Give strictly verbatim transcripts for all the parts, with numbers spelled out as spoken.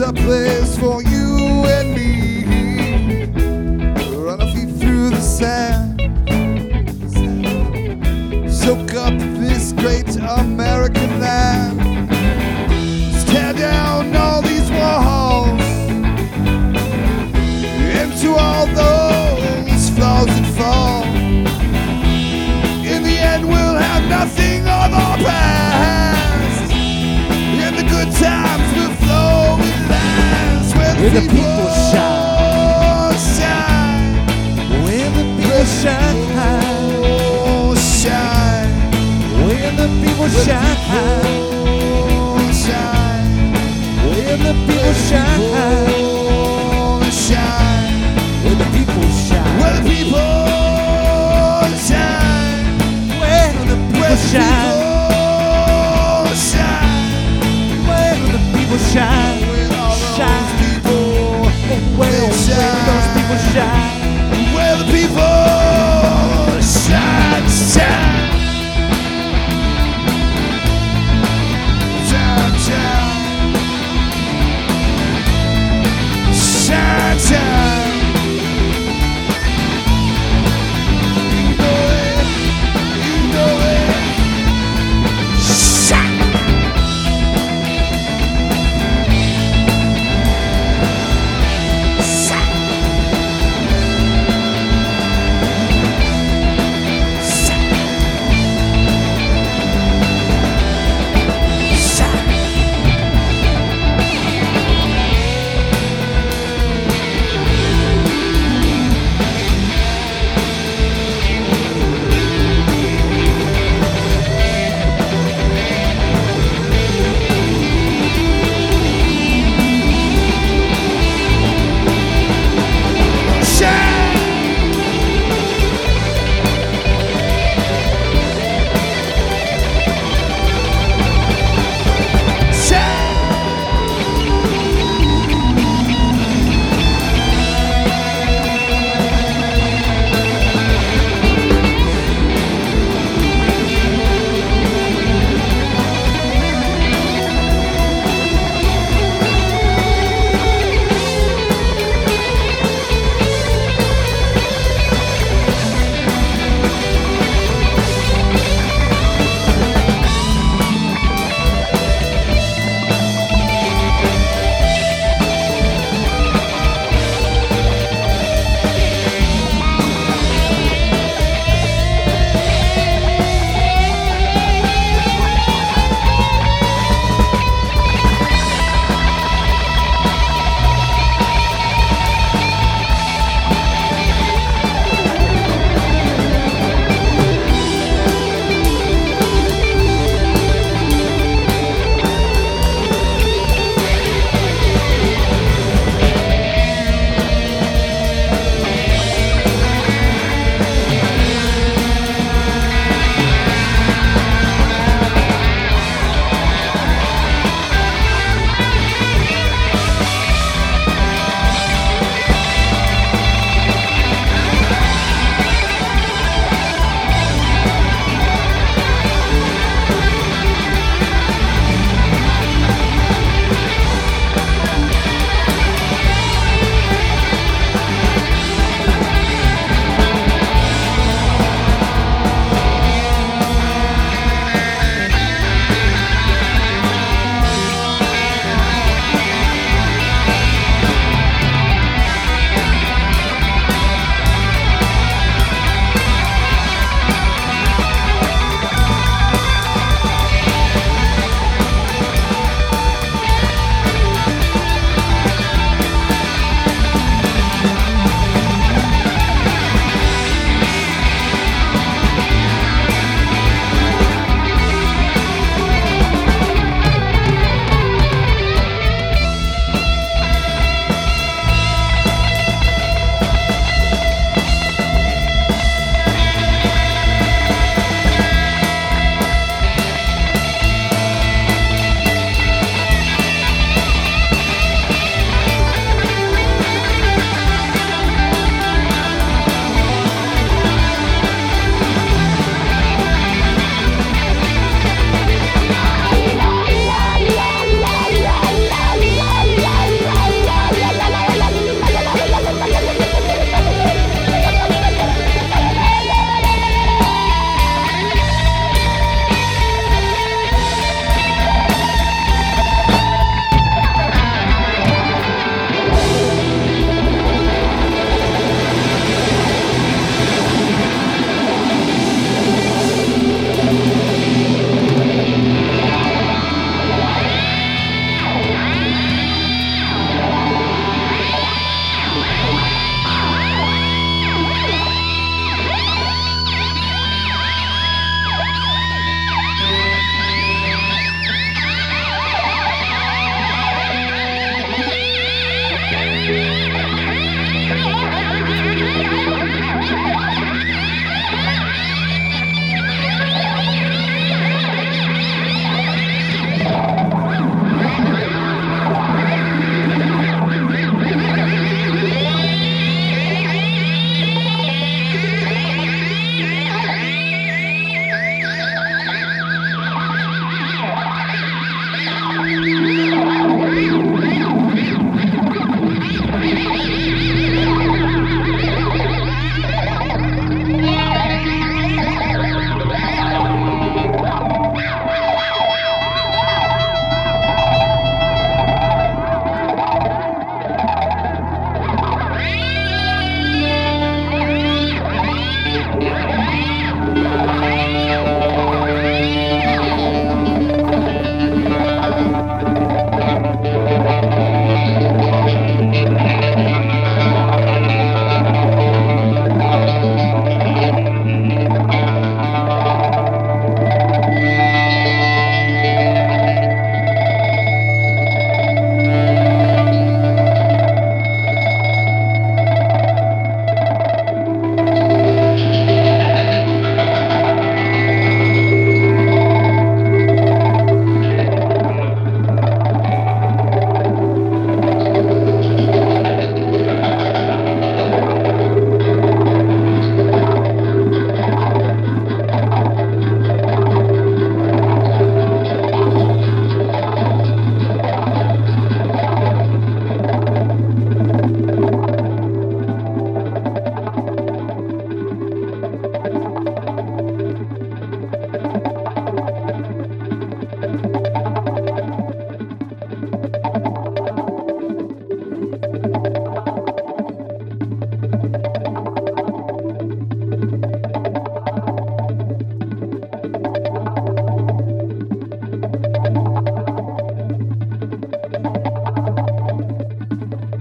a place for you and me. Run our feet through the sand, soak up this great American land. Tear down all these walls, into all those flaws that fall. In the end we'll have nothing of our past, and the good times will flow and last. Where the, Where the people, people shine, shine. where the people shine, Oh, shine. where the people Where the shine, people shine. where the people shine, People shine. where the people shine, Where the people shine. where the Where people the shine, people shine. where the people shine, Where all those shine, people oh, where, where those people shine. Where the people shine, shine. Shine, shine.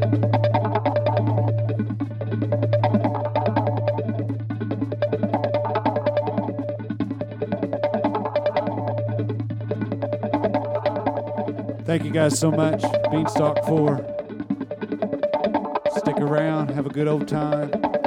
Thank you guys so much. Beanstalk four. Stick around. Have a good old time.